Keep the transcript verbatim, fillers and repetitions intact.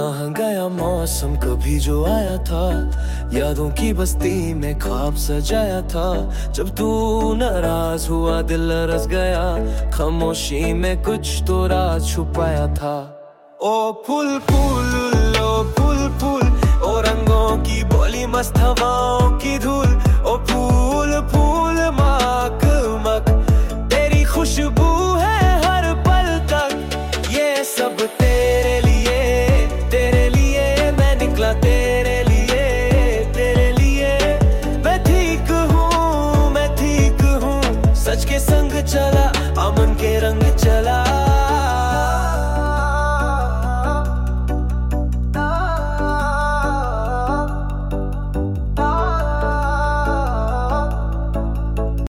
कहाँ गया मौसम कभी जो आया था, यादों की बस्ती में ख्वाब सजाया था। जब तू नाराज हुआ दिल रस गया, खामोशी में कुछ तो राज छुपाया था। ओ फूल फूल लो फूल फूल, ओ रंगों की बोली मस्त हवाओं की धूल। ओ फूल फूल मक मक, तेरी खुशबू है हर पल तक। ये सब तेरे लिए तेरे लिए मैं निकला, तेरे लिए तेरे लिए। मैं ठीक हूँ मैं ठीक हूँ, सच के संग चला अमन के रंग चला।